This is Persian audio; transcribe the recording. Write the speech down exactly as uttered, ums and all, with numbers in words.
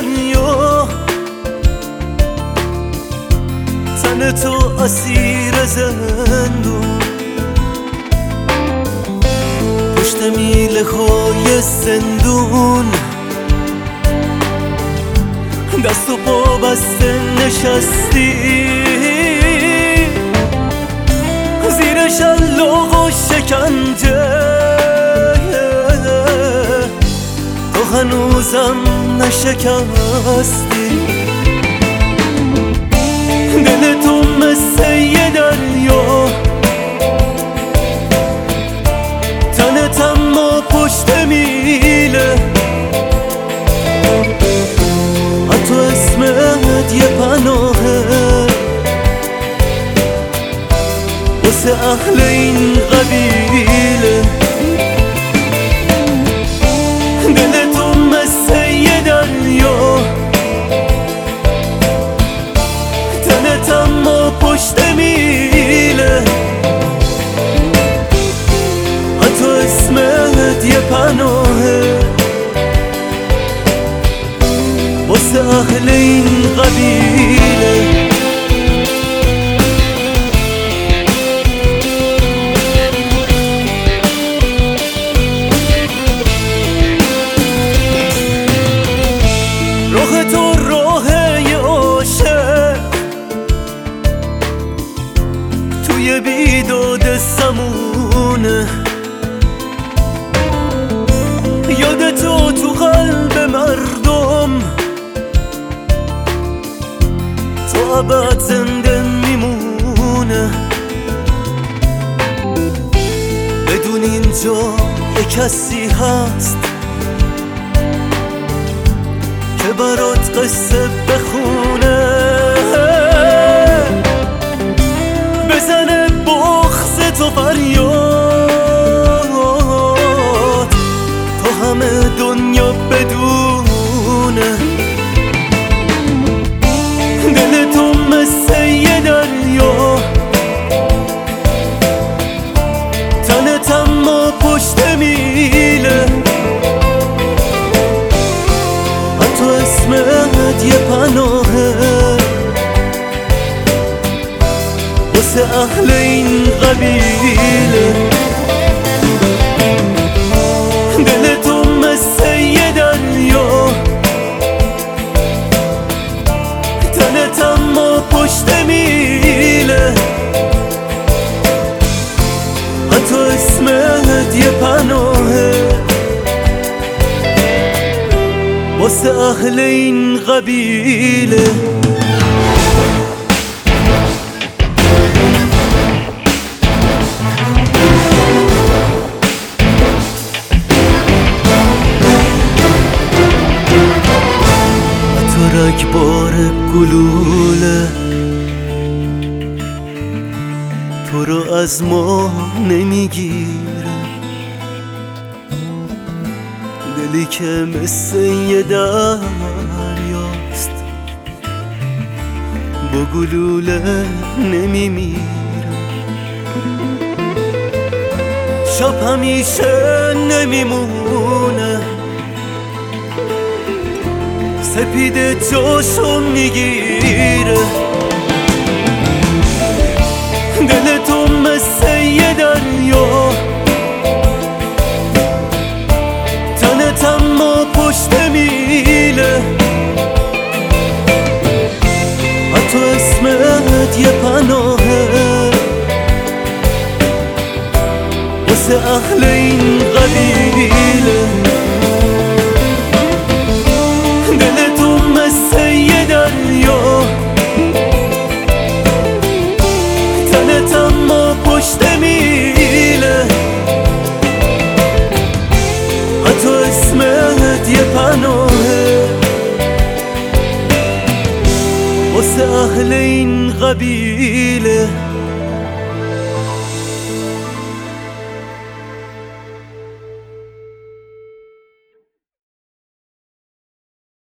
دریا، تن تو اسیر زندون، پشت میله های زندون، دست و پا بسته نشستی زیر شلاق و شکنجه، تو هنوزم نشکستی. دل تو مثل یه دریا، تنت اما پشت میله، حتی اسمت یه پناهه واسه اهل این قبیله. دل تو مثل یه دریا، تنت اما پشت میله، حتی اسمت یه پناهه واسه اهل این قبیله. راه تو راه یه عاشق توی بیداد سمونه، یاد تو تو قلب مردم تو ابد زنده میمونه. بدون اینجا یه کسی هست که برات قصه بخونه، بزنه بغض تو فریاد تا همه دنیا بدونه. دل تو مثل یه دریا، تنت اما پشت میله، حتی اسمت یه پناهه واسه اهل این قبیله. دل تو مثل یه دریا، تنت اما پشت میله، حتی اسمت یه پناهه واسه اهل این قبیله. رگبار گلوله تو رو از ما نمیگیره، دلی که مثل یه دریاست با گلوله نمیمیره. شب همیشه نمیمونه، سپیده جاشو میگیره. دل تو مثل یه دریا، تنت اما پشت میله، حتی اسمت یه پناهه واسه اهل این قبیله. دل تو مثل یه دریا، تنت اما پشت میله، حتی اسمت یه پناهه واسه اهل این قبیله.